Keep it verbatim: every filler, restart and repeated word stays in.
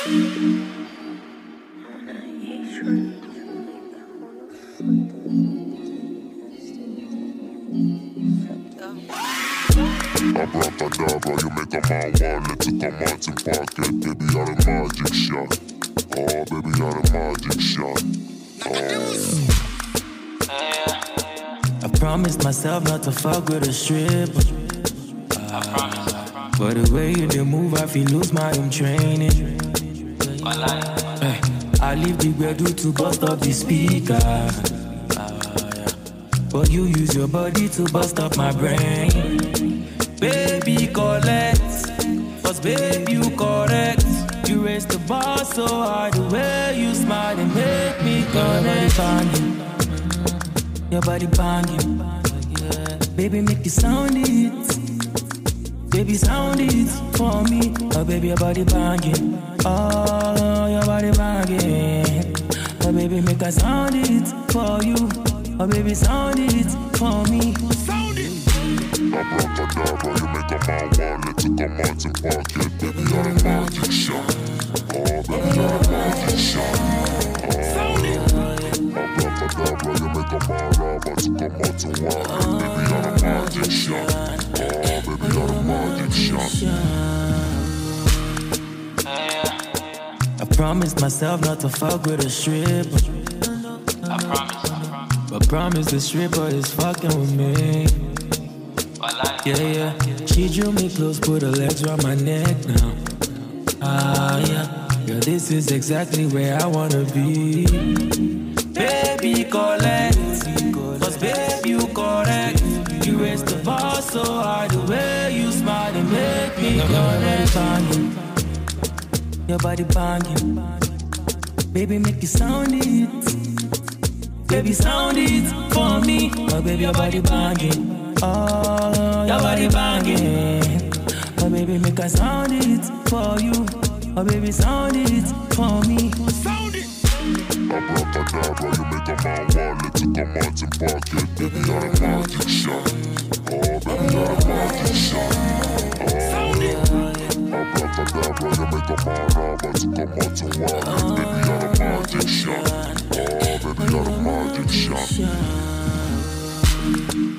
Abracadabra, you make a man want to come out and pocket. Baby, you're a magic shot. Oh, baby, you're a magic shot. Oh. I promised myself not to fuck with a stripper. Uh, but the way you do move, I feel lose my own training. Hey, I leave the bedroom to bust up the speaker. Uh, yeah. But you use your body to bust up my brain. Baby, collect. Cause baby, you correct. You raise the bar so high. The way you smile and make me connect. Your body banging. Yeah. Baby, make you sound it. Baby, sound it for me. Oh, baby, your body banging. Oh, your body banging. Oh, baby, make a sound it for you. Oh, baby, sound it for me. Sound it. Abracadabra, you make a man want to come out and pocket. Baby, you're a magic shot. Oh, baby, you're a magic shot. Oh, sound it. Abracadabra, you make a man want to come out and walk. Baby, you're a magic shot. Oh, baby, you're a magic shot. I promised myself not to fuck with a stripper. I promise, I promise. But promise the stripper is fucking with me. Yeah, yeah. She drew me close, put her legs around my neck now. Ah, yeah. Girl, this is exactly where I wanna be. Baby, collect. Cause baby, you correct. You raise the bar so high. The way you smile and make me connect. Your body banging. Baby, make you sound it. Baby, sound it for me. Oh, baby, your body banging. Oh, your body banging. Oh, baby, make a sound it for you. Oh, baby, sound it for me. Sound it. Abracadabra, you make a man want to come out and pocket. Baby, you're a magic shot. Oh, baby, you're a magic shot. Oh, sound it. Abracadabra, you make a man want to come out and walk. Baby, you're a magic shot. Oh, baby, you're a magic shot.